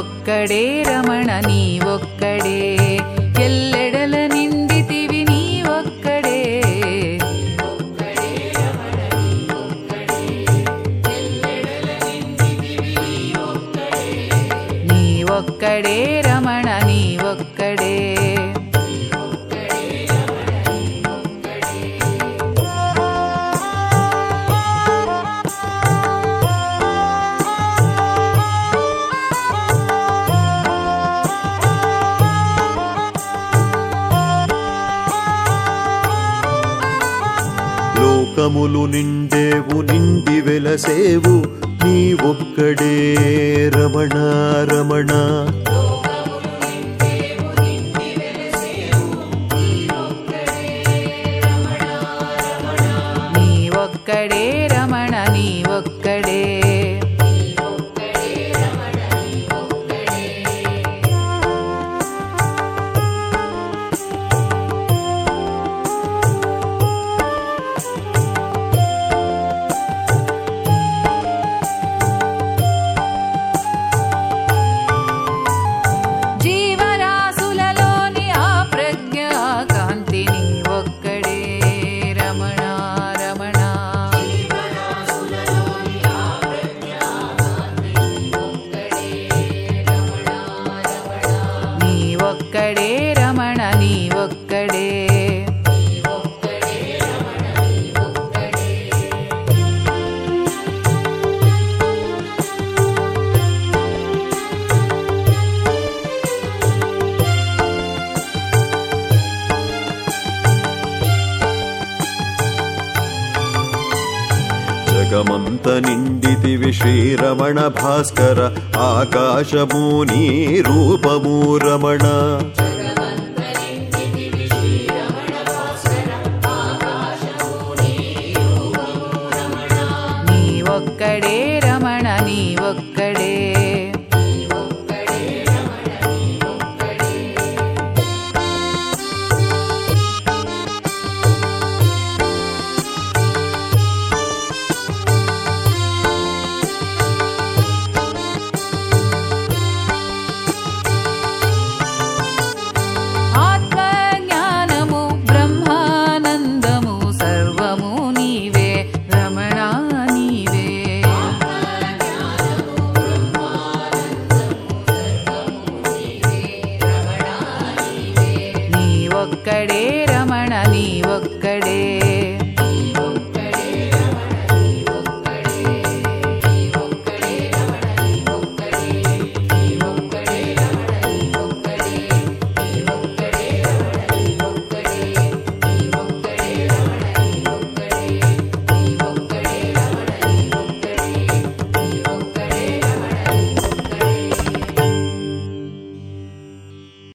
ఒక్కడే రమణ నీ ఒక్కడే ఎల్లెడల నిండితివి నీ ఒక్కడే నీ ఒక్కడే రమణ నీ ఒక్కడే లోకములు నిండేవు నిండి వెలసేవు నీ ఒక్కడే రమణ రమణ నీ ఒక్కడే రమణ నీ ఒక్కడే జీవరాశులలోని ఆ ప్రజ్ఞ కాంతి నీ ఒక్కడే రమణ రమణ నీ ఒక్కడే రమణ నీ ఒక్కడే జగమంత నిండితివి శ్రీరమణ భాస్కర ఆకాశము నీ రూపము రమణ